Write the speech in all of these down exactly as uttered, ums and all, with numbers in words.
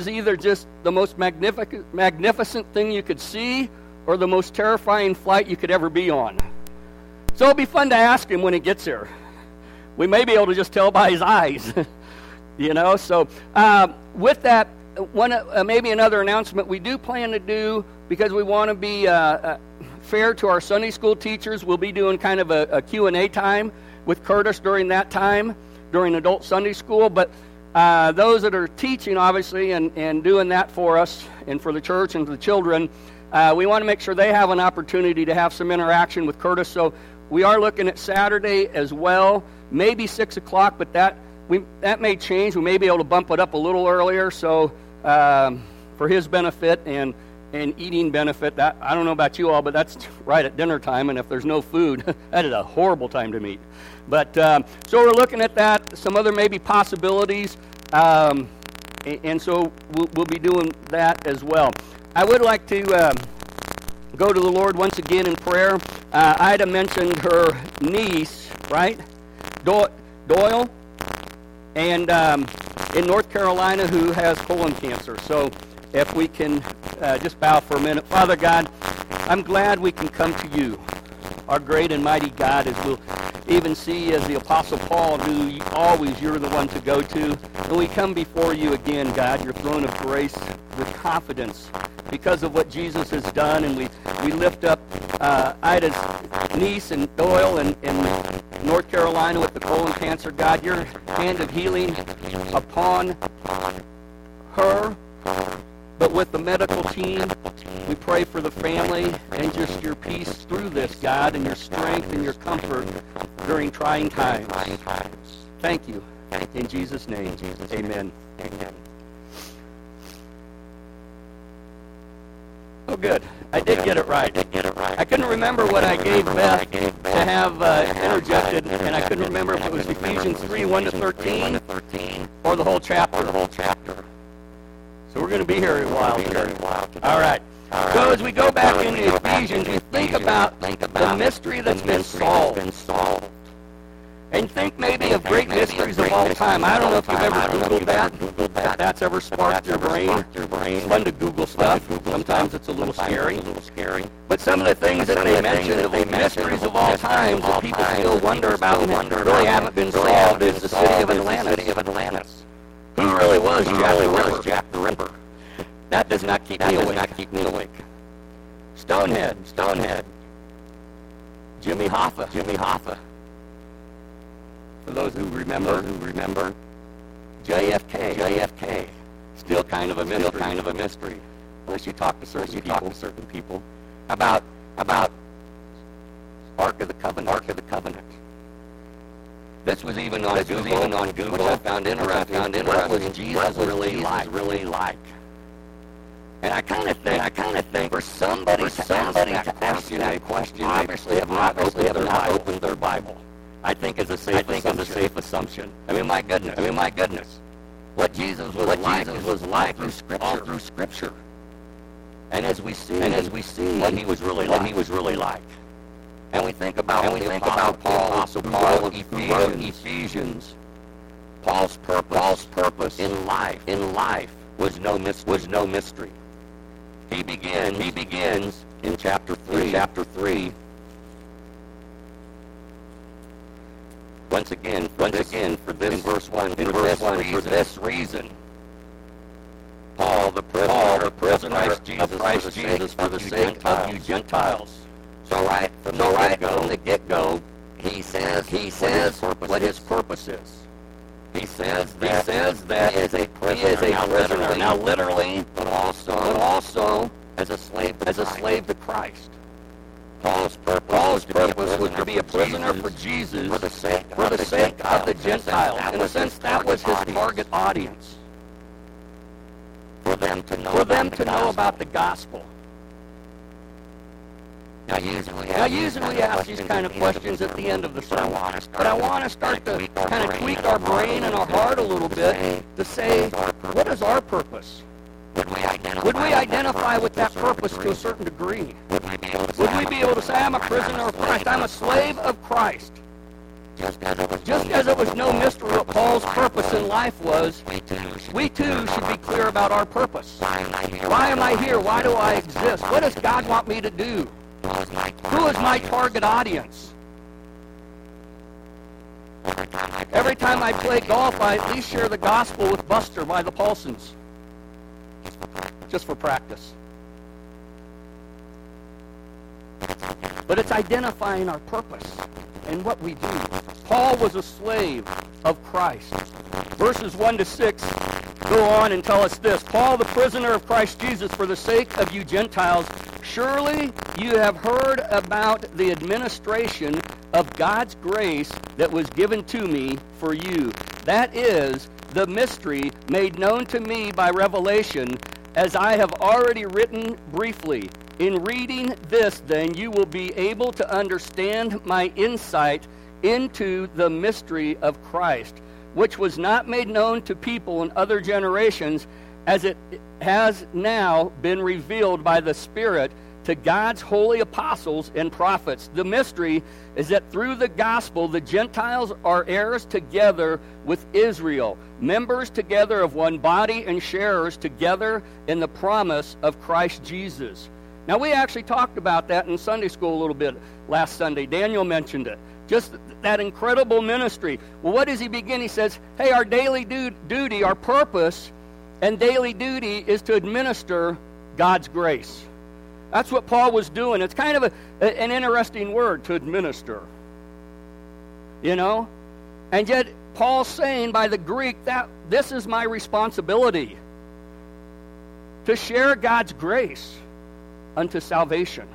is either just the most magnificent, magnificent thing you could see or the most terrifying flight you could ever be on. So it'll be fun to ask him when he gets here. We may be able to just tell by his eyes, you know. So uh, with that, one uh, maybe another announcement we do plan to do, because we want to be uh, uh, fair to our Sunday school teachers. We'll be doing kind of a, a Q and A time with Curtis during that time, during adult Sunday school. But uh, those that are teaching, obviously, and, and doing that for us and for the church and for the children, uh, we want to make sure they have an opportunity to have some interaction with Curtis. So we are looking at Saturday as well, maybe six o'clock, but that we that may change. We may be able to bump it up a little earlier, so um, for his benefit and and eating benefit. That I don't know about you all, but that's right at dinner time, and if there's no food, that is a horrible time to meet. But um, so we're looking at that, some other maybe possibilities, um, and, and so we'll, we'll be doing that as well. I would like to um, go to the Lord once again in prayer. Uh, Ida mentioned her niece, right, Do- Doyle, and um, in North Carolina, who has colon cancer. So if we can uh, just bow for a minute. Father God, I'm glad we can come to you, our great and mighty God, as we'll even see as the Apostle Paul knew, always you're the one to go to. And we come before you again, God, your throne of grace, with confidence because of what Jesus has done. And we, we lift up uh, Ida's niece and Doyle in, in North Carolina with the colon cancer. God, your hand of healing upon her, but with the medical team, we pray for the family and just your peace through this, God, and your strength and your comfort during trying times. Thank you. In Jesus' name, amen. Oh, good. I did get it right. I couldn't remember what I gave Beth to have uh, interjected, and I couldn't remember if it was Ephesians three, one to thirteen, or the whole chapter. So we're going to be here a while today. All right. So as we go back into Ephesians, we think about the mystery that's been solved. And think maybe of great mysteries of all time. I don't know if you've ever Googled that, if that's ever sparked your brain. It's fun to Google stuff. Sometimes it's a little scary. But some of the things that they mention of the mysteries of all times that people still wonder about and really haven't been solved is the city of Atlantis. Who really was Jack the Ripper? Jack the Ripper. That does not keep me awake. Not keep me awake. Stonehead. Stonehead. Jimmy Hoffa. Jimmy Hoffa. For those who remember, who remember, J F K. J F K. Still kind of a mystery. Still kind of a mystery. Unless you talk to certain people. Talk to certain people about about Ark of the Covenant. Ark of the Covenant. This was even on this Google. Was even on Google. Which I found interesting. Found interesting. What was Jesus really Jesus like? Really like? And I kind of think, I kind of think, for somebody, for somebody to ask you that question, obviously have not opened their Bible. Opened their Bible. I think is a safe. I think is a safe assumption. I mean, my goodness. I mean, my goodness. What Jesus was what like Jesus was like through Scripture. All through Scripture. And as we see, and as we see, what he was really like. What he was really like. And we think about, and we think about Paul, Apostle Paul of Ephesians. Ephesians. Paul's purpose, Paul's purpose in life, in life was no mis- was no mystery. He begins, he begins in chapter three. In chapter three. Once again, once this, again, for this, in verse one, in verse one, reason, for this reason, Paul, the prisoner, Paul, the prisoner of Christ Jesus, of Christ for Jesus, for the sake of you Gentiles. So right from so the right get-go, from the get-go, he says, he says what his purpose is. He says that, he says that he is a prisoner, he is a now, prisoner literally, now literally, but also, but also as a slave, as a slave to Christ. Paul's purpose, Paul's purpose was to be a prisoner for Jesus, for the sake, for the sake of the Gentiles. In a sense, that was his target audience. For them to know, for them to know about the gospel. Now, usually, now, usually we ask these kind of questions at the end of the sermon, but I want to start to kind of tweak our brain and our heart a little bit to say, what is our purpose? Would we identify, Would we identify with that purpose to a certain degree? Would we be able to say, Would we be able to say I'm a prisoner of Christ, I'm a slave of Christ? Just as it was, Just as it was no mystery what Paul's purpose in life was, we too should be clear about our purpose. Why am I here? Why do I exist? What does God want me to do? Who is my target audience? Every time I play golf, I at least share the gospel with Buster by the Paulsons. Just for practice. But it's identifying our purpose and what we do. Paul was a slave of Christ. Verses one to six go on and tell us this. Paul, the prisoner of Christ Jesus, for the sake of you Gentiles, surely you have heard about the administration of God's grace that was given to me for you. That is the mystery made known to me by revelation, as I have already written briefly. In reading this, then, you will be able to understand my insight into the mystery of Christ, which was not made known to people in other generations, as it has now been revealed by the Spirit to God's holy apostles and prophets. The mystery is that through the gospel, the Gentiles are heirs together with Israel, members together of one body, and sharers together in the promise of Christ Jesus. Now, we actually talked about that in Sunday school a little bit last Sunday. Daniel mentioned it. Just that incredible ministry. Well, what does he begin? He says, hey, our daily du- duty, our purpose and daily duty is to administer God's grace. That's what Paul was doing. It's kind of a, a, an interesting word, to administer. You know? And yet, Paul's saying by the Greek that this is my responsibility, to share God's grace unto salvation.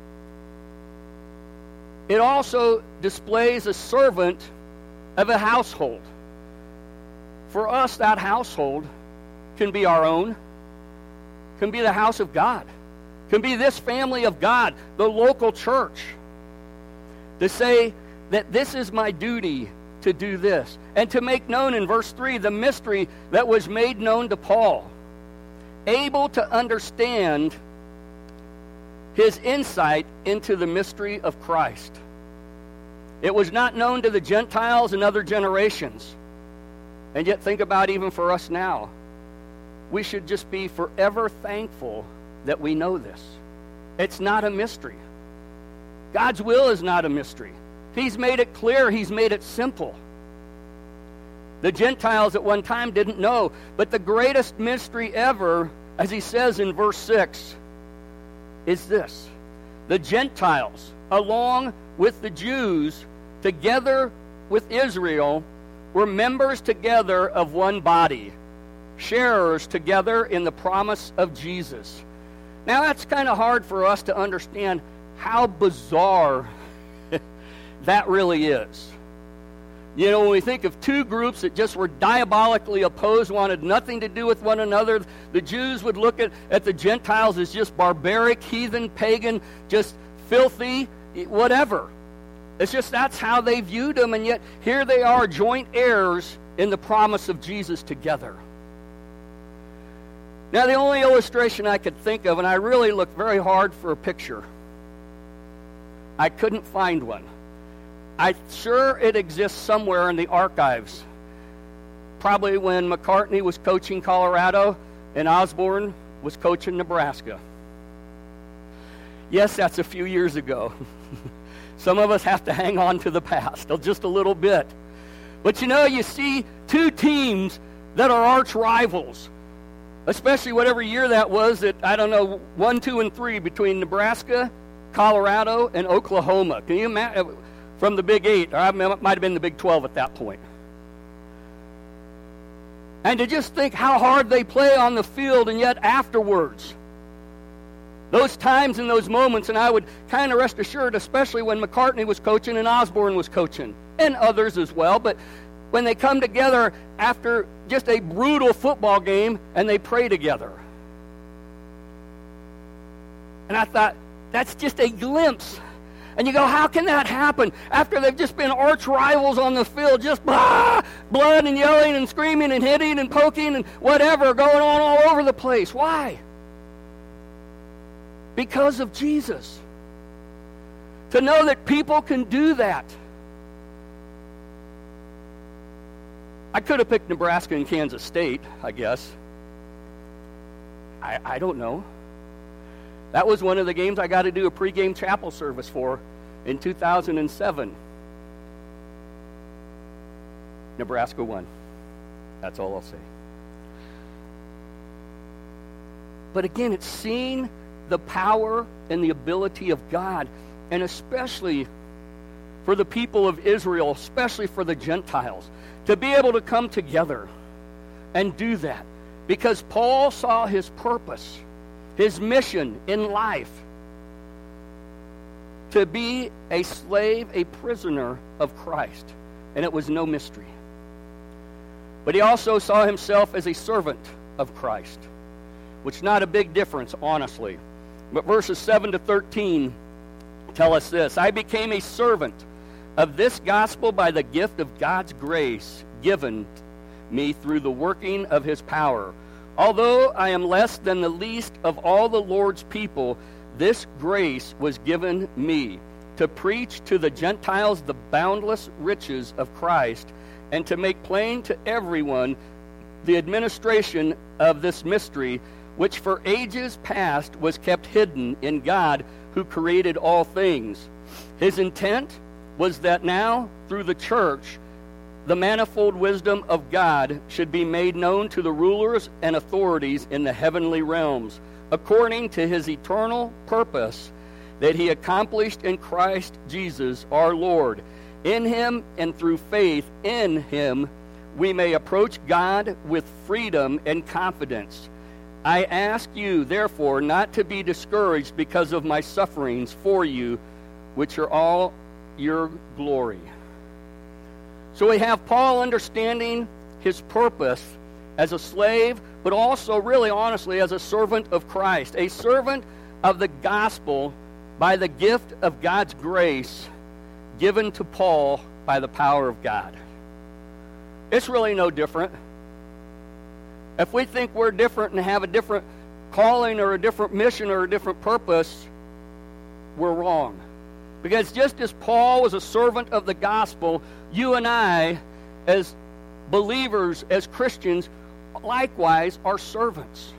It also displays a servant of a household. For us, that household can be our own, can be the house of God, can be this family of God, the local church. To say that this is my duty to do this. And to make known in verse three the mystery that was made known to Paul. Able to understand his insight into the mystery of Christ. It was not known to the Gentiles in other generations. And yet think about even for us now. We should just be forever thankful that we know this. It's not a mystery. God's will is not a mystery. He's made it clear. He's made it simple. The Gentiles at one time didn't know. But the greatest mystery ever, as he says in verse six, is this. The Gentiles, along with the Jews, together with Israel, were members together of one body, sharers together in the promise of Jesus. Now that's kind of hard for us to understand how bizarre that really is. You know, when we think of two groups that just were diabolically opposed, wanted nothing to do with one another, the Jews would look at, at the Gentiles as just barbaric, heathen, pagan, just filthy, whatever. It's just that's how they viewed them, and yet here they are, joint heirs in the promise of Jesus together. Now, the only illustration I could think of, and I really looked very hard for a picture, I couldn't find one. I'm sure it exists somewhere in the archives. Probably when McCartney was coaching Colorado and Osborne was coaching Nebraska. Yes, that's a few years ago. Some of us have to hang on to the past just a little bit. But you know, you see two teams that are arch rivals, especially whatever year that was, that, I don't know, one, two, and three between Nebraska, Colorado, and Oklahoma. Can you imagine? From the Big Eight, or I might have been the Big twelve at that point. And to just think how hard they play on the field, and yet afterwards, those times and those moments, and I would kind of rest assured, especially when McCartney was coaching and Osborne was coaching, and others as well, but when they come together after just a brutal football game and they pray together. And I thought, that's just a glimpse. And you go, how can that happen? After they've just been arch rivals on the field, just blah, blood and yelling and screaming and hitting and poking and whatever going on all over the place. Why? Because of Jesus. To know that people can do that. I could have picked Nebraska and Kansas State, I guess. I, I don't know. That was one of the games I got to do a pregame chapel service for in two thousand seven. Nebraska won. That's all I'll say. But again, it's seeing the power and the ability of God, and especially for the people of Israel, especially for the Gentiles, to be able to come together and do that. Because Paul saw his purpose, his mission in life, to be a slave, a prisoner of Christ. And it was no mystery. But he also saw himself as a servant of Christ, which is not a big difference, honestly. But verses seven to thirteen tell us this: I became a servant of this gospel by the gift of God's grace given me through the working of his power. Although I am less than the least of all the Lord's people, this grace was given me to preach to the Gentiles the boundless riches of Christ, and to make plain to everyone the administration of this mystery, which for ages past was kept hidden in God who created all things. His intent was that now, through the church, the manifold wisdom of God should be made known to the rulers and authorities in the heavenly realms, according to his eternal purpose that he accomplished in Christ Jesus our Lord. In him and through faith in him, we may approach God with freedom and confidence. I ask you, therefore, not to be discouraged because of my sufferings for you, which are all your glory. So we have Paul understanding his purpose as a slave, but also, really honestly, as a servant of Christ, a servant of the gospel by the gift of God's grace given to Paul by the power of God. It's really no different. If we think we're different and have a different calling or a different mission or a different purpose, we're wrong. Because just as Paul was a servant of the gospel, you and I, as believers, as Christians, likewise are servants.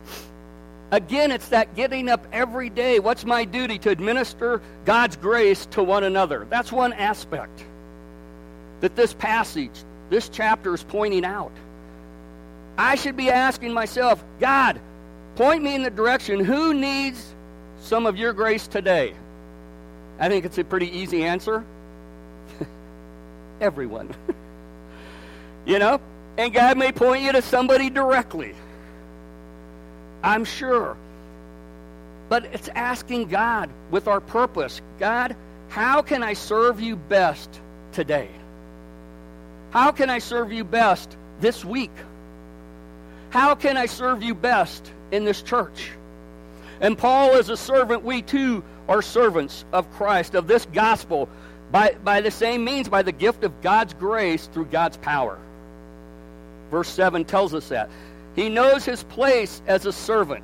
Again, it's that getting up every day. What's my duty? To administer God's grace to one another. That's one aspect that this passage, this chapter is pointing out. I should be asking myself, God, point me in the direction. Who needs some of your grace today? I think it's a pretty easy answer. Everyone. You know? And God may point you to somebody directly. I'm sure. But it's asking God with our purpose, God, how can I serve you best today? How can I serve you best this week? How can I serve you best in this church? And Paul is a servant. We too are servants of Christ, of this gospel, by, by the same means, by the gift of God's grace through God's power. Verse seven tells us that. He knows his place as a servant.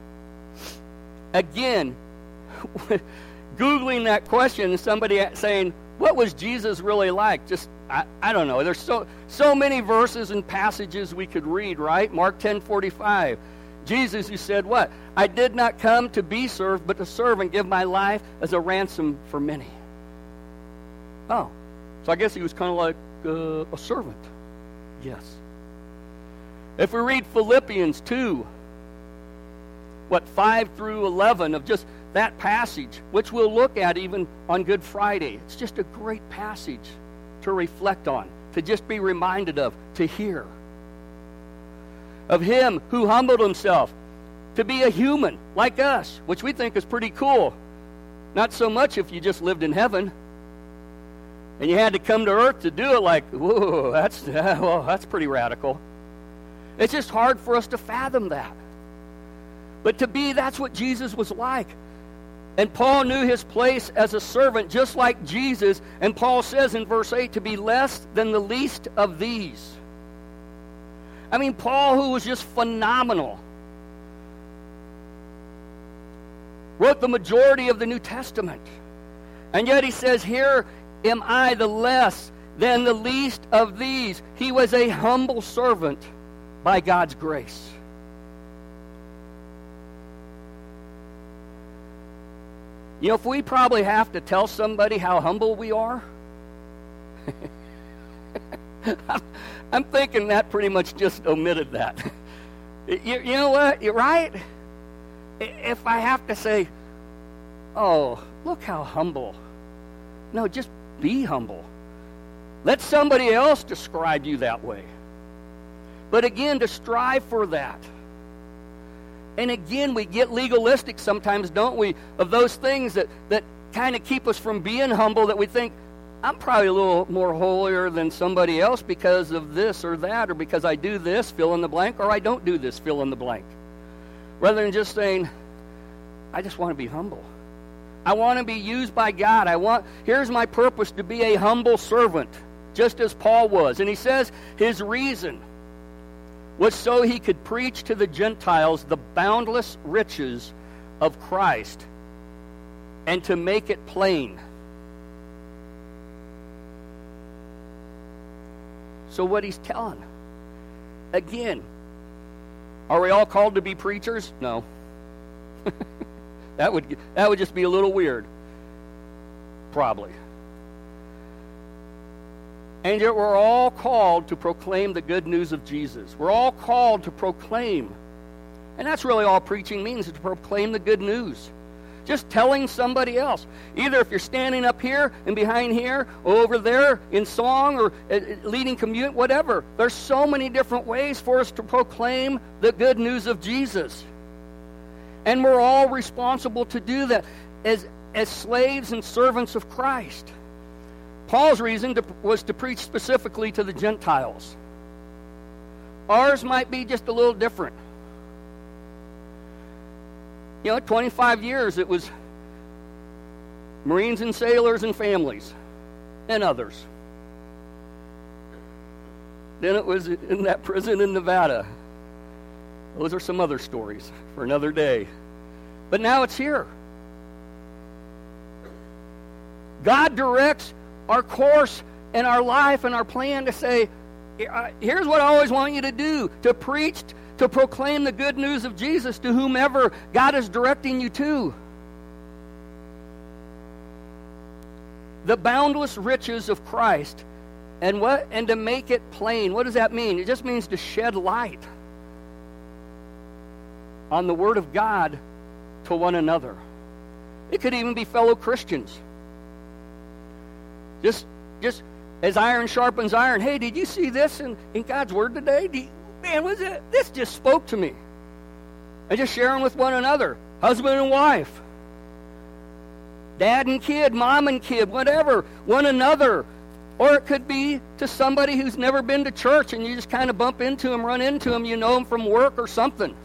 Again, Googling that question, somebody saying, what was Jesus really like? Just, I, I don't know. There's so so many verses and passages we could read, right? Mark ten forty-five. Jesus who said what? I did not come to be served, but to serve and give my life as a ransom for many. Oh, so I guess he was kind of like uh, a servant. Yes. If we read Philippians two, what, five through eleven of just that passage, which we'll look at even on Good Friday. It's just a great passage to reflect on, to just be reminded of, to hear. Of him who humbled himself to be a human like us, which we think is pretty cool. Not so much if you just lived in heaven and you had to come to earth to do it, like, whoa, that's, well, that's pretty radical. It's just hard for us to fathom that. But to be, that's what Jesus was like. And Paul knew his place as a servant just like Jesus. And Paul says in verse eight, to be less than the least of these. I mean, Paul, who was just phenomenal, wrote the majority of the New Testament. And yet he says, here am I the less than the least of these. He was a humble servant by God's grace. You know, if we probably have to tell somebody how humble we are, I'm thinking that pretty much just omitted that. You, you know what? You're right. If I have to say, oh, look how humble. No, just be humble. Let somebody else describe you that way. But again, to strive for that. And again, we get legalistic sometimes, don't we, of those things that, that kind of keep us from being humble, that we think, I'm probably a little more holier than somebody else because of this or that, or because I do this, fill in the blank, or I don't do this, fill in the blank. Rather than just saying, I just want to be humble. I want to be used by God. I want, here's my purpose, to be a humble servant, just as Paul was. And he says his reason was so he could preach to the Gentiles the boundless riches of Christ and to make it plain. So what he's telling, again, are we all called to be preachers? No. that would that would just be a little weird. Probably. And yet we're all called to proclaim the good news of Jesus. We're all called to proclaim. And that's really all preaching means, is to proclaim the good news. Just telling somebody else. Either if you're standing up here and behind here, or over there in song or uh, leading communion, whatever. There's so many different ways for us to proclaim the good news of Jesus. And we're all responsible to do that as, as slaves and servants of Christ. Paul's reason to, was to preach specifically to the Gentiles. Ours might be just a little different. You know, twenty-five years it was Marines and sailors and families and others. Then it was in that prison in Nevada. Those are some other stories for another day. But now it's here. God directs our course and our life and our plan to say, here's what I always want you to do, to preach, to proclaim the good news of Jesus to whomever God is directing you to. The boundless riches of Christ. And what? And to make it plain. What does that mean? It just means to shed light on the Word of God to one another. It could even be fellow Christians. Just, just as iron sharpens iron. Hey, did you see this in, in God's Word today? Do you, man, was it? This just spoke to me. And just sharing with one another. Husband and wife. Dad and kid, mom and kid, whatever. One another. Or it could be to somebody who's never been to church and you just kind of bump into them, run into them, you know them from work or something.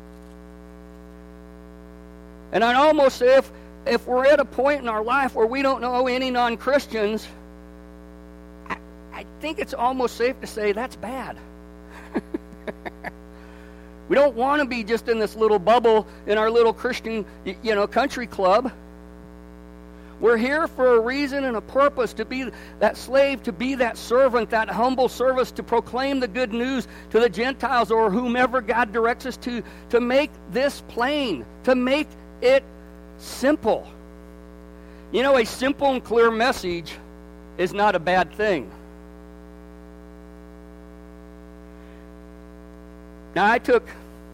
And I'd almost say if, if we're at a point in our life where we don't know any non-Christians, I, I think it's almost safe to say that's bad. We don't want to be just in this little bubble in our little Christian, you know, country club. We're here for a reason and a purpose, to be that slave, to be that servant, that humble service, to proclaim the good news to the Gentiles or whomever God directs us to, to make this plain, to make it simple. You know, a simple and clear message is not a bad thing. Now, I took,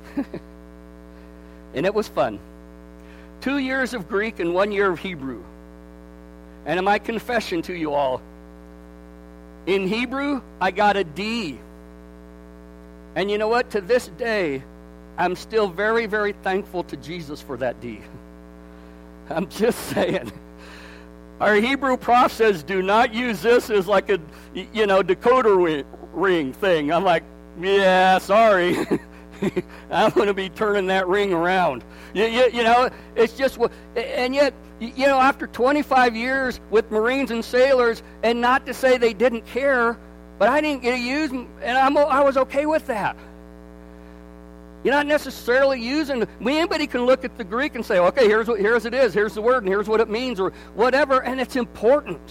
and it was fun, two years of Greek and one year of Hebrew. And in my confession to you all, in Hebrew, I got a D. And you know what? To this day, I'm still very, very thankful to Jesus for that D. I'm just saying. Our Hebrew prof says, do not use this as like a, you know, decoder ring thing. I'm like, yeah, sorry. I'm going to be turning that ring around. You, you, you know, it's just, and yet, you know, after twenty-five years with Marines and sailors, and not to say they didn't care, but I didn't get to use them, and I'm, I was okay with that. You're not necessarily using, anybody can look at the Greek and say, okay, here's what, here's it is, here's the word, and here's what it means, or whatever, and it's important.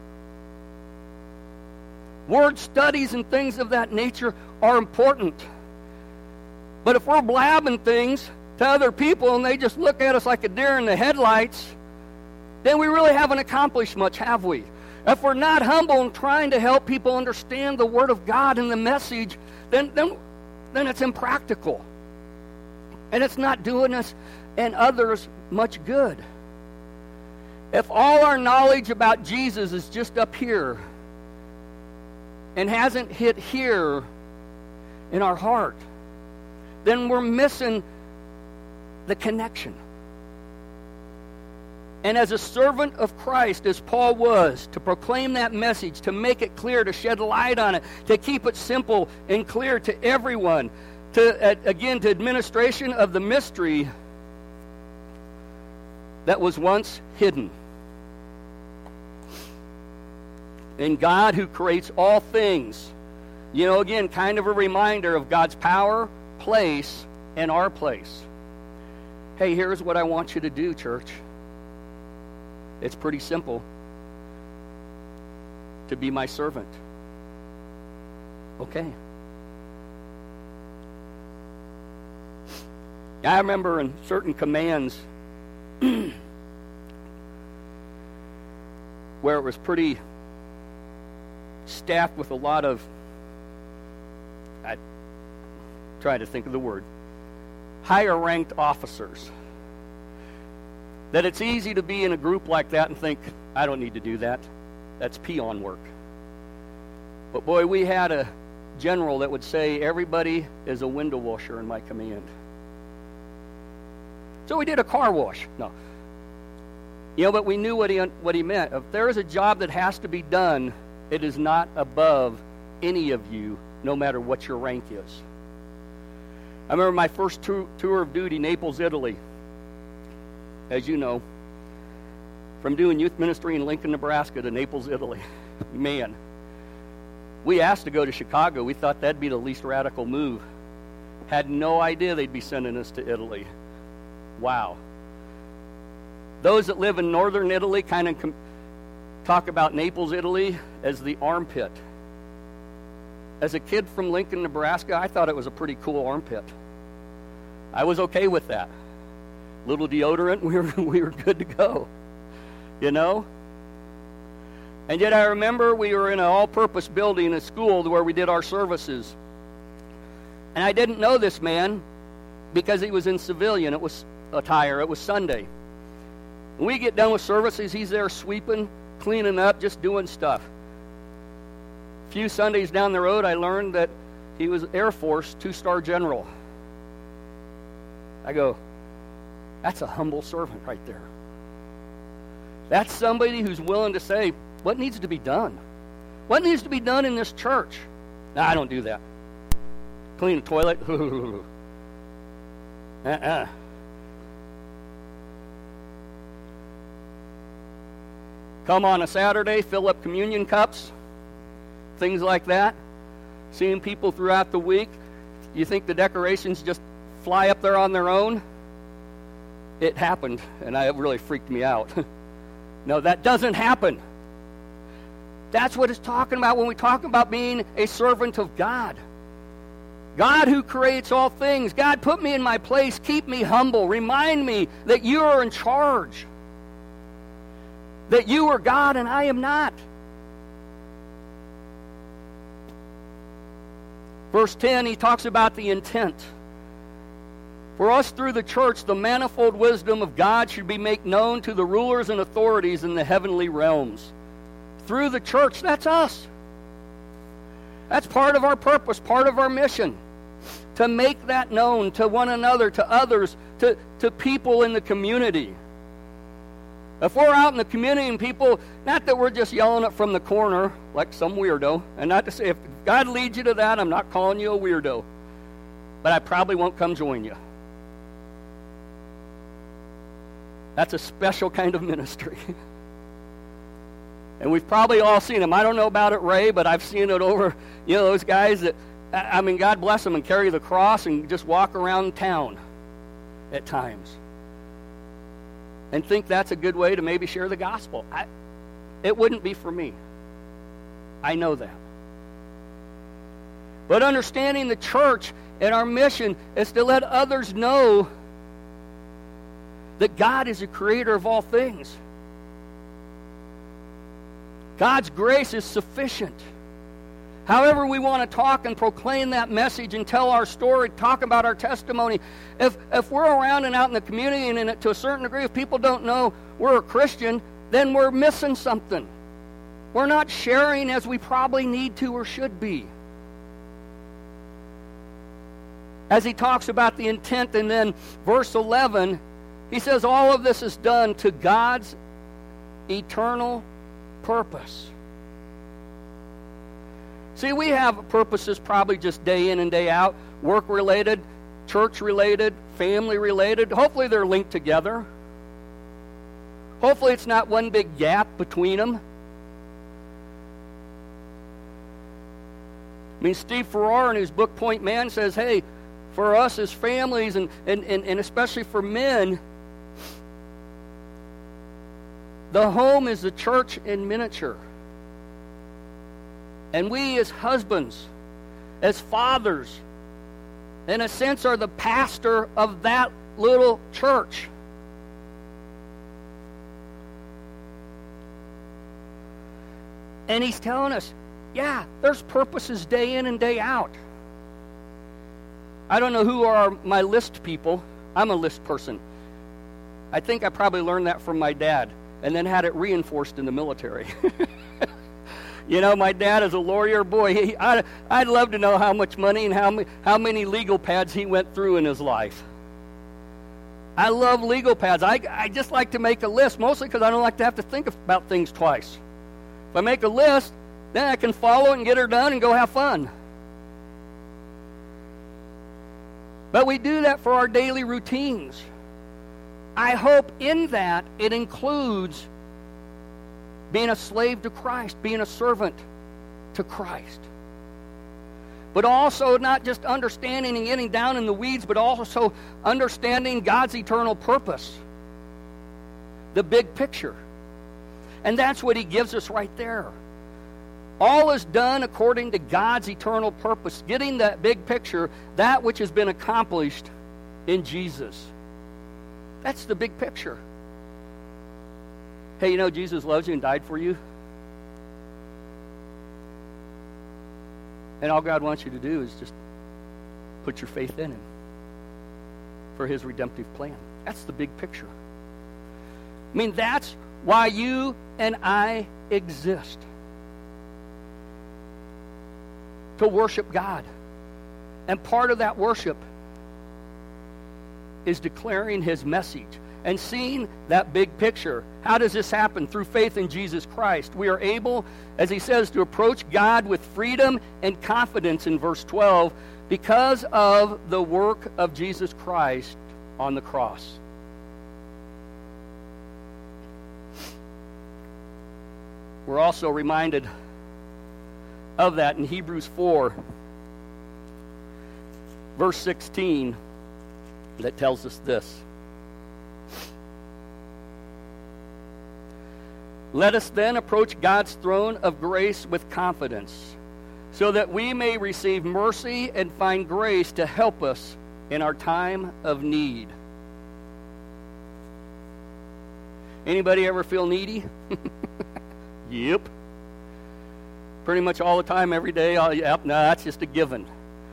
Word studies and things of that nature are important. But if we're blabbing things to other people and they just look at us like a deer in the headlights, then we really haven't accomplished much, have we? If we're not humble and trying to help people understand the Word of God and the message, then, then, then it's impractical. And it's not doing us and others much good. If all our knowledge about Jesus is just up here and hasn't hit here in our heart, then we're missing the connection. And as a servant of Christ, as Paul was, to proclaim that message, to make it clear, to shed light on it, to keep it simple and clear to everyone, to, uh, again, to administration of the mystery that was once hidden. And God, who creates all things, you know, again, kind of a reminder of God's power, place, and our place. Hey, here's what I want you to do, church. It's pretty simple. To be my servant. Okay. I remember in certain commands where it was pretty staffed with a lot of, I try to think of the word, higher ranked officers. That it's easy to be in a group like that and think, I don't need to do that. That's peon work. But boy, we had a general that would say, everybody is a window washer in my command. So we did a car wash. No. You know, but we knew what he what he meant. If there is a job that has to be done, it is not above any of you, no matter what your rank is. I remember my first tour, tour of duty, Naples, Italy. As you know, from doing youth ministry in Lincoln, Nebraska to Naples, Italy. Man, we asked to go to Chicago. We thought that'd be the least radical move. Had no idea they'd be sending us to Italy. Wow. Those that live in northern Italy kind of com- talk about Naples, Italy as the armpit. As a kid from Lincoln, Nebraska, I thought it was a pretty cool armpit. I was okay with that. Little deodorant, we were we were good to go. You know? And yet I remember we were in an all-purpose building at school where we did our services. And I didn't know this man because he was in civilian. It was attire. It was Sunday. When we get done with services, he's there sweeping, cleaning up, just doing stuff. A few Sundays down the road, I learned that he was Air Force two-star general. I go, that's a humble servant right there. That's somebody who's willing to say, what needs to be done? What needs to be done in this church? No, I don't do that. Clean a toilet? uh-uh. Come on a Saturday, fill up communion cups, things like that. Seeing people throughout the week. You think the decorations just fly up there on their own? It happened, and it really freaked me out. No, that doesn't happen. That's what it's talking about when we talk about being a servant of God. God who creates all things. God, put me in my place. Keep me humble. Remind me that you are in charge. That you are God and I am not. Verse ten, he talks about the intent. For us through the church, the manifold wisdom of God should be made known to the rulers and authorities in the heavenly realms. Through the church, that's us. That's part of our purpose, part of our mission. To make that known to one another, to others, to, to people in the community. If we're out in the community and people, not that we're just yelling it from the corner like some weirdo, and not to say if God leads you to that, I'm not calling you a weirdo, but I probably won't come join you. That's a special kind of ministry. And we've probably all seen them. I don't know about it, Ray, but I've seen it over, you know, those guys that, I mean, God bless them, and carry the cross and just walk around town at times. And think that's a good way to maybe share the gospel. I, it wouldn't be for me. I know that. But understanding the church and our mission is to let others know that God is the creator of all things. God's grace is sufficient. However we want to talk and proclaim that message and tell our story, talk about our testimony, if if we're around and out in the community and in it, to a certain degree, if people don't know we're a Christian, then we're missing something. We're not sharing as we probably need to or should be. As he talks about the intent, and then verse eleven, he says all of this is done to God's eternal purpose. See, we have purposes probably just day in and day out, work-related, church-related, family-related. Hopefully they're linked together. Hopefully it's not one big gap between them. I mean, Steve Farrar in his book Point Man says, hey, for us as families, and, and, and, and especially for men, the home is the church in miniature. And we as husbands, as fathers, in a sense are the pastor of that little church. And he's telling us, yeah, there's purposes day in and day out. I don't know who are my list people. I'm a list person. I think I probably learned that from my dad and then had it reinforced in the military. You know, my dad is a lawyer. Boy, he, I, I'd love to know how much money and how, many, how many legal pads he went through in his life. I love legal pads. I, I just like to make a list, mostly because I don't like to have to think about things twice. If I make a list, then I can follow it and get her done and go have fun. But we do that for our daily routines. I hope in that it includes being a slave to Christ, being a servant to Christ. But also not just understanding and getting down in the weeds, but also understanding God's eternal purpose, the big picture. And that's what he gives us right there. All is done according to God's eternal purpose, getting that big picture, that which has been accomplished in Jesus. That's the big picture. Hey, you know Jesus loves you and died for you? And all God wants you to do is just put your faith in him for his redemptive plan. That's the big picture. I mean, that's why you and I exist. To worship God. And part of that worship is declaring his message and seeing that big picture. How does this happen? Through faith in Jesus Christ. We are able, as he says, to approach God with freedom and confidence in verse twelve because of the work of Jesus Christ on the cross. We're also reminded of that in Hebrews four, verse sixteen, that tells us this. Let us then approach God's throne of grace with confidence, so that we may receive mercy and find grace to help us in our time of need. Anybody ever feel needy? Yep. Pretty much all the time, every day. Oh, yep, no, that's just a given.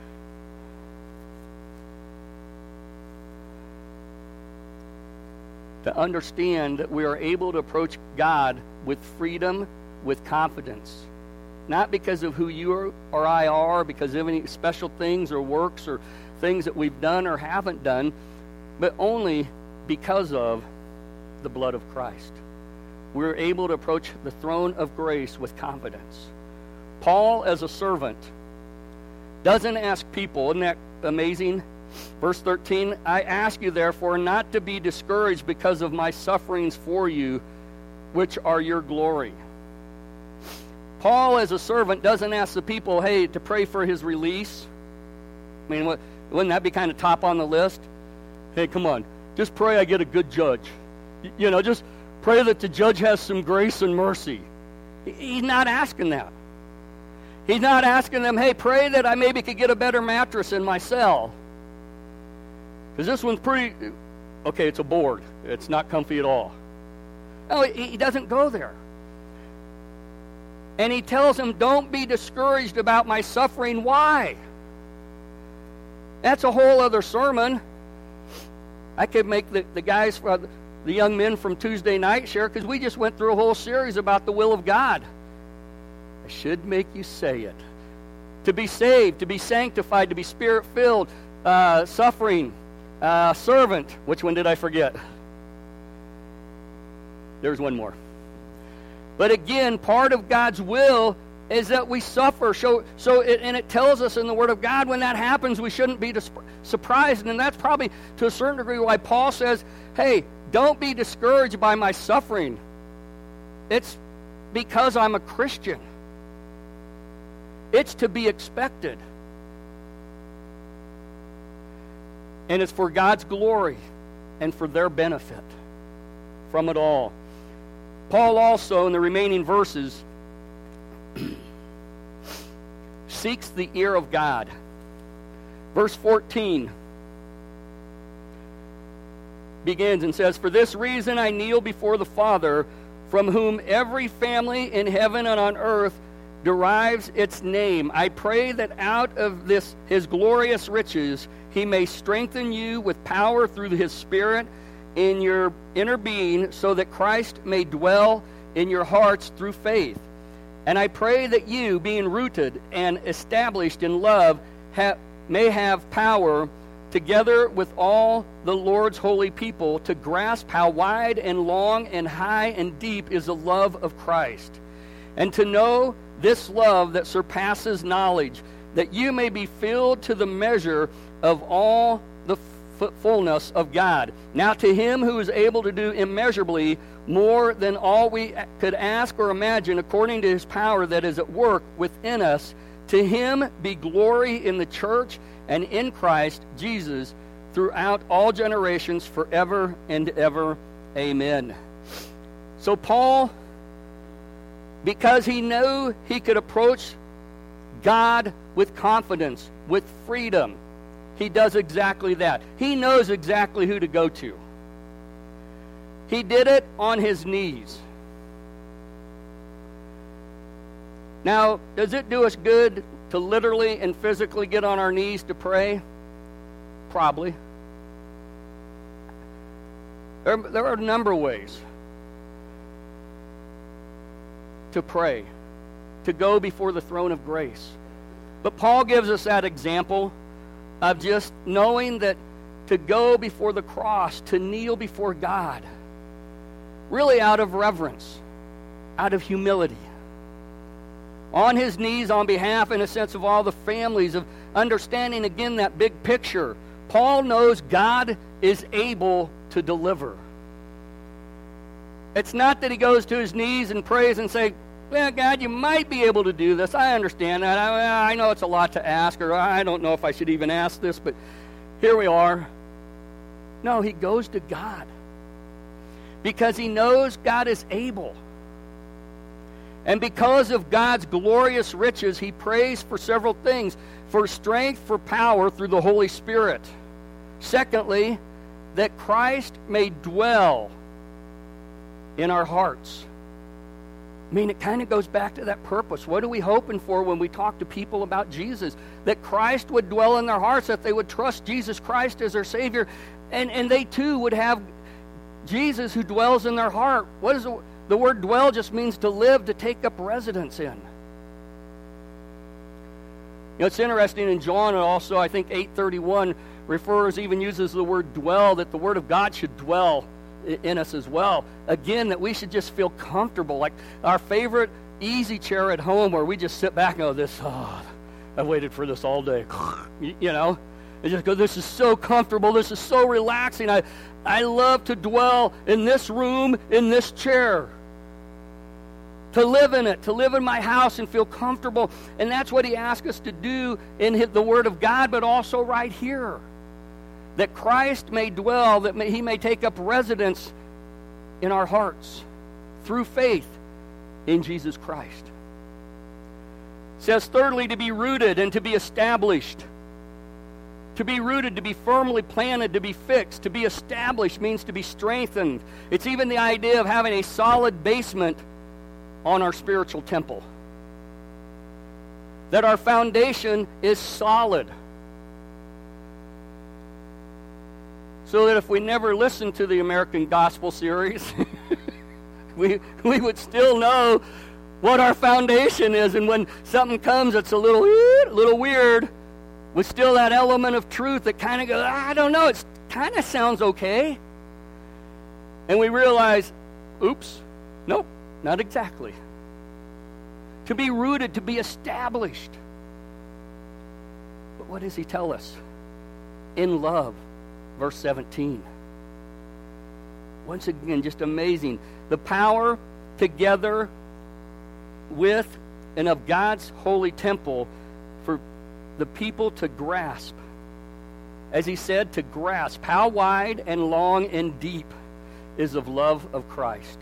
To understand that we are able to approach God with freedom, with confidence. Not because of who you are, or I are, because of any special things or works or things that we've done or haven't done, but only because of the blood of Christ. We're able to approach the throne of grace with confidence. Paul, as a servant, doesn't ask people, isn't that amazing? Verse thirteen, I ask you therefore not to be discouraged because of my sufferings for you, which are your glory. Paul, as a servant, doesn't ask the people, hey, to pray for his release. I mean, what, wouldn't that be kind of top on the list? Hey, come on, just pray I get a good judge. You, you know, just pray that the judge has some grace and mercy. He's not asking that. He's not asking them, hey, pray that I maybe could get a better mattress in my cell. Because this one's pretty, okay, it's a board. It's not comfy at all. No, he doesn't go there. And he tells them, don't be discouraged about my suffering. Why? That's a whole other sermon. I could make the, the guys, for the young men from Tuesday night share, because we just went through a whole series about the will of God. I should make you say it. To be saved, to be sanctified, to be spirit-filled, uh, suffering, uh, servant. Which one did I forget? There's one more. But again, part of God's will is that we suffer. So, so it, and it tells us in the Word of God when that happens, we shouldn't be dis- surprised. And that's probably to a certain degree why Paul says, hey, don't be discouraged by my suffering. It's because I'm a Christian. It's to be expected. And it's for God's glory and for their benefit from it all. Paul also, in the remaining verses, seeks the ear of God. Verse fourteen begins and says, for this reason I kneel before the Father, from whom every family in heaven and on earth derives its name. I pray that out of this his glorious riches he may strengthen you with power through his Spirit in your inner being, so that Christ may dwell in your hearts through faith. And I pray that you, being rooted and established in love, ha- may have power, together with all the Lord's holy people, to grasp how wide and long and high and deep is the love of Christ, and to know this love that surpasses knowledge, that you may be filled to the measure of all the f- fullness of God. Now to him who is able to do immeasurably more than all we could ask or imagine, according to his power that is at work within us, to him be glory in the church and in Christ Jesus throughout all generations, forever and ever. Amen. So Paul, because he knew he could approach God with confidence, with freedom, he does exactly that. He knows exactly who to go to. He did it on his knees. Now, does it do us good to literally and physically get on our knees to pray? Probably. There, there are a number of ways to pray, to go before the throne of grace. But Paul gives us that example of just knowing that to go before the cross, to kneel before God, really out of reverence, out of humility, on his knees on behalf, in a sense, of all the families, of understanding again that big picture. Paul knows God is able to deliver. It's not that he goes to his knees and prays and say, well, God, you might be able to do this. I understand that. I, I know it's a lot to ask, or I don't know if I should even ask this, but here we are. No, he goes to God because he knows God is able. And because of God's glorious riches, he prays for several things: for strength, for power through the Holy Spirit. Secondly, that Christ may dwell in our hearts. I mean, it kind of goes back to that purpose. What are we hoping for when we talk to people about Jesus? That Christ would dwell in their hearts, that they would trust Jesus Christ as their Savior, and, and they too would have Jesus who dwells in their heart. What is the, the word dwell? Just means to live, to take up residence in. You know, it's interesting in John, and also I think eight thirty-one refers, even uses the word dwell, that the Word of God should dwell in us as well. Again, that we should just feel comfortable, like our favorite easy chair at home where we just sit back and go, this, oh, I've waited for this all day. You know, and just go, this is so comfortable, this is so relaxing. I, I love to dwell in this room, in this chair. To live in it, to live in my house and feel comfortable. And that's what he asks us to do in the Word of God, but also right here. That Christ may dwell, that may, he may take up residence in our hearts through faith in Jesus Christ. It says, thirdly, to be rooted and to be established. To be rooted, to be firmly planted, to be fixed. To be established means to be strengthened. It's even the idea of having a solid basement on our spiritual temple. that our foundation is solid. So that if we never listened to the American Gospel series, we we would still know what our foundation is. And when something comes that's a little, a little weird, with still that element of truth that kind of goes, I don't know, it kind of sounds okay. And we realize, oops, nope, not exactly. To be rooted, to be established. But what does he tell us? In love, verse seventeen. Once again, just amazing. The power together with and of God's holy temple for the people to grasp. As he said, to grasp how wide and long and deep is of love of Christ.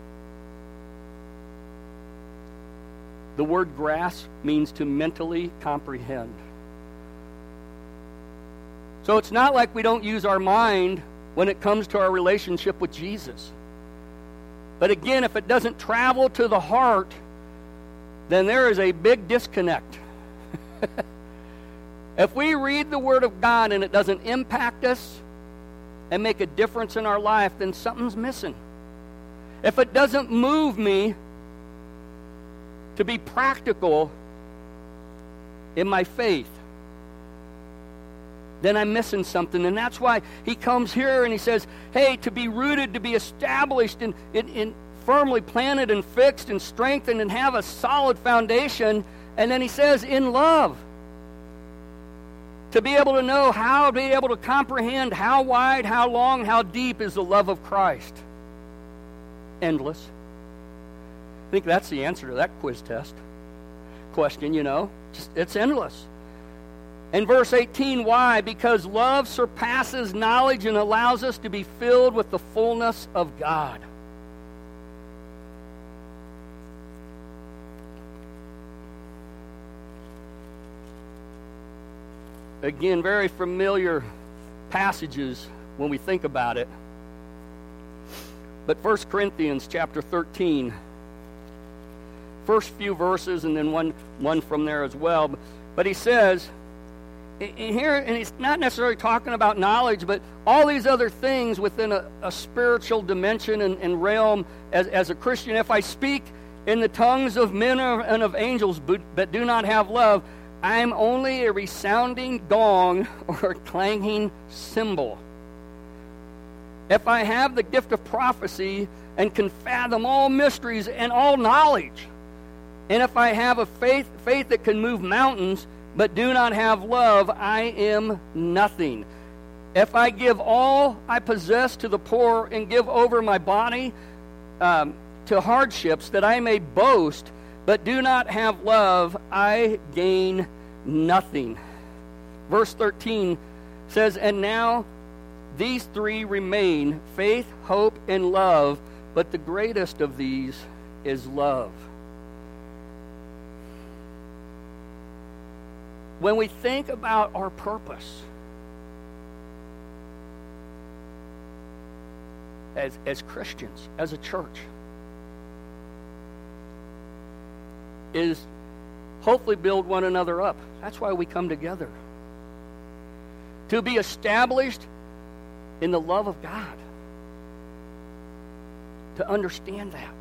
The word grasp means to mentally comprehend. So it's not like we don't use our mind when it comes to our relationship with Jesus. But again, if it doesn't travel to the heart, then there is a big disconnect. If we read the Word of God and it doesn't impact us and make a difference in our life, then something's missing. If it doesn't move me to be practical in my faith, then I'm missing something. And that's why he comes here and he says, hey, to be rooted, to be established and, and, and firmly planted and fixed and strengthened and have a solid foundation. And then he says, in love. To be able to know how, to be able to comprehend how wide, how long, how deep is the love of Christ. Endless. I think that's the answer to that quiz test question, you know. Just, it's endless. In verse eighteen, why? Because love surpasses knowledge and allows us to be filled with the fullness of God. Again, very familiar passages when we think about it. But First Corinthians chapter thirteen, first few verses and then one, one from there as well. But, but he says, in here, and he's not necessarily talking about knowledge, but all these other things within a, a spiritual dimension and, and realm as, as a Christian. If I speak in the tongues of men and of angels but, but do not have love, I am only a resounding gong or a clanging cymbal. If I have the gift of prophecy and can fathom all mysteries and all knowledge, and if I have a faith, faith that can move mountains, but do not have love, I am nothing. If I give all I possess to the poor and give over my body um, to hardships that I may boast, but do not have love, I gain nothing. Verse thirteen says, and now these three remain, faith, hope, and love, but the greatest of these is love. When we think about our purpose as, as Christians, as a church, is hopefully build one another up. That's why we come together. To be established in the love of God. To understand that.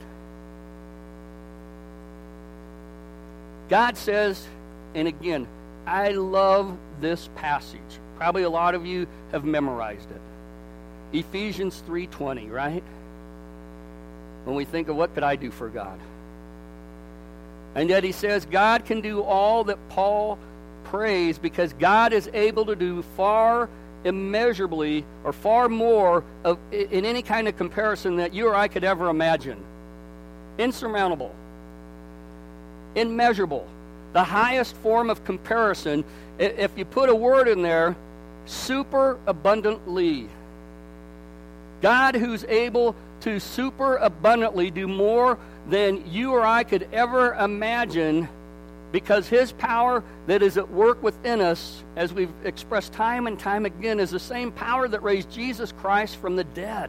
God says, and again, I love this passage. Probably a lot of you have memorized it. Ephesians three twenty, right? When we think of what could I do for God? And yet he says God can do all that Paul prays because God is able to do far immeasurably or far more of, in any kind of comparison that you or I could ever imagine. Insurmountable. Immeasurable. The highest form of comparison, if you put a word in there, super abundantly. God who's able to super abundantly do more than you or I could ever imagine because his power that is at work within us, as we've expressed time and time again, is the same power that raised Jesus Christ from the dead.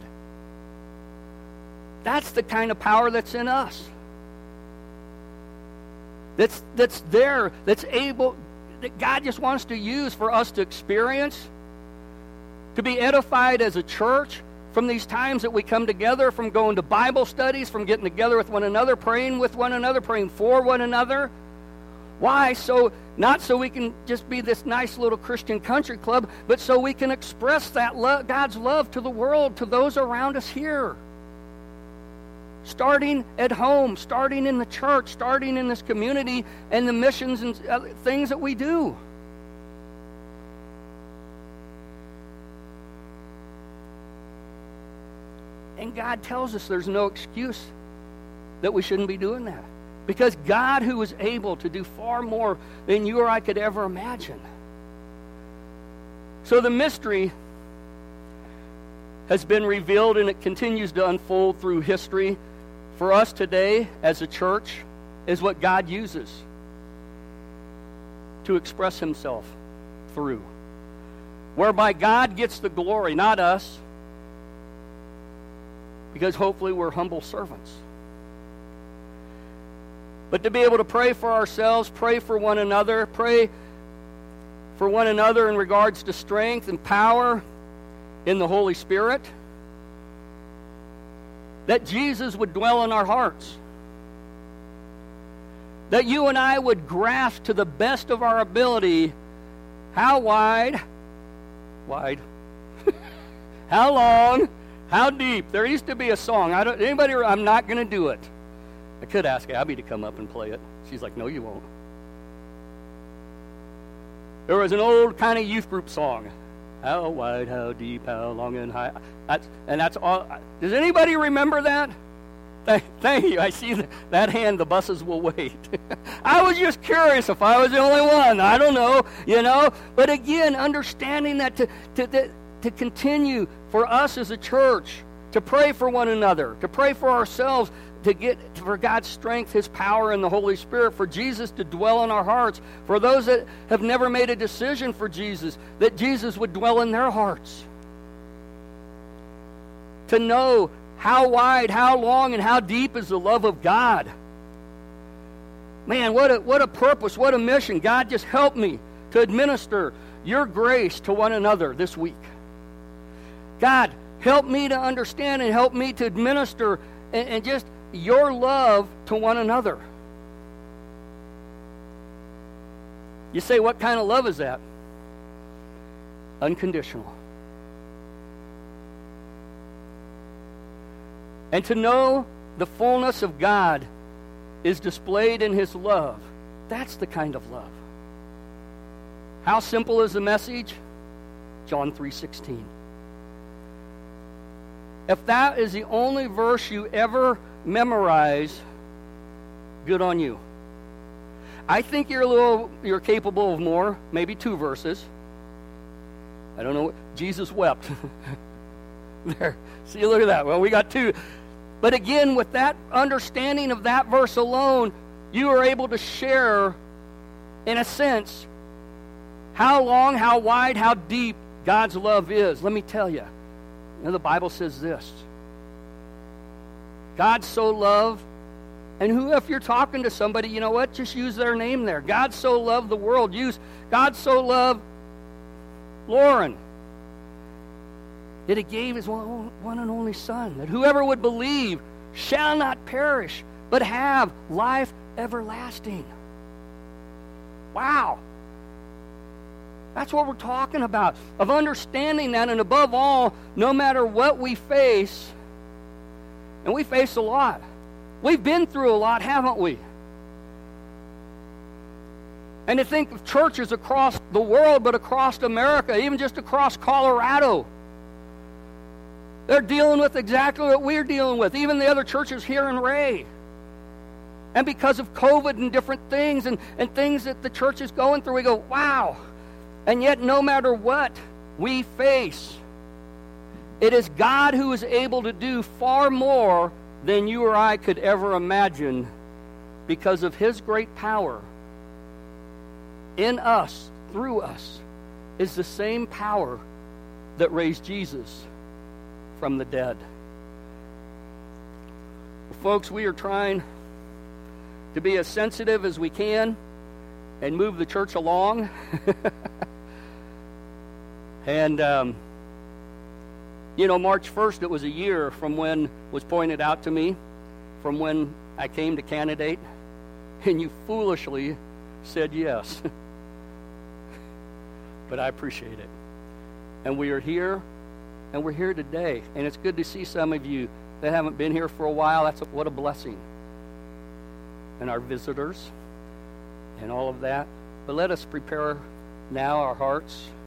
That's the kind of power that's in us. that's, that's there, that's able, that God just wants to use for us to experience, to be edified as a church from these times that we come together, from going to Bible studies, from getting together with one another, praying with one another, praying for one another. Why? So, not so we can just be this nice little Christian country club, but so we can express that love, God's love to the world, to those around us here. Starting at home, starting in the church, starting in this community, and the missions and other things that we do. And God tells us there's no excuse that we shouldn't be doing that. Because God, who is able to do far more than you or I could ever imagine. So the mystery has been revealed, and it continues to unfold through history. For us today, as a church, is what God uses to express himself through. Whereby God gets the glory, not us. Because hopefully we're humble servants. But to be able to pray for ourselves, pray for one another, pray for one another in regards to strength and power in the Holy Spirit, that Jesus would dwell in our hearts, that you and I would grasp to the best of our ability how wide, wide, how long, how deep. There used to be a song. I don't. Anybody? I'm not going to do it. I could ask Abby to come up and play it. She's like, no, you won't. There was an old kind of youth group song. How wide, how deep, how long and high. That's, and that's all. Does anybody remember that? Thank, thank you. I see that, that hand. The buses will wait. I was just curious if I was the only one. I don't know, you know. But again, understanding that to to to, to continue for us as a church to pray for one another, to pray for ourselves, to get for God's strength, his power, and the Holy Spirit, for Jesus to dwell in our hearts. For those that have never made a decision for Jesus, that Jesus would dwell in their hearts. To know how wide, how long, and how deep is the love of God. Man, what a, what a purpose, what a mission. God, just help me to administer your grace to one another this week. God, help me to understand and help me to administer and, and just your love to one another. You say, what kind of love is that? Unconditional. And to know the fullness of God is displayed in his love. That's the kind of love. How simple is the message? John three sixteen. If that is the only verse you ever memorize, good on you. I think you're a little, you're capable of more, maybe two verses. I don't know. Jesus wept. There. See, look at that. Well, we got two. But again, with that understanding of that verse alone, you are able to share, in a sense, how long, how wide, how deep God's love is. Let me tell you. You know, the Bible says this. God so loved, and who, if you're talking to somebody, you know what? Just use their name there. God so loved the world. Use God so loved Lauren, that he gave his one, one and only Son, that whoever would believe shall not perish, but have life everlasting. Wow. That's what we're talking about, of understanding that, and above all, no matter what we face, and we face a lot. We've been through a lot, haven't we? And to think of churches across the world, but across America, even just across Colorado, they're dealing with exactly what we're dealing with, even the other churches here in Ray. And because of COVID and different things, and, and things that the church is going through, we go, wow. And yet, no matter what we face, it is God who is able to do far more than you or I could ever imagine, because of his great power in us, through us, is the same power that raised Jesus from the dead. Well, folks, we are trying to be as sensitive as we can and move the church along. and, um, you know, March first, it was a year from when was pointed out to me, from when I came to candidate, and you foolishly said yes. But I appreciate it. And we are here, and we're here today. And it's good to see some of you that haven't been here for a while. That's a, what a blessing. And our visitors and all of that. But let us prepare now our hearts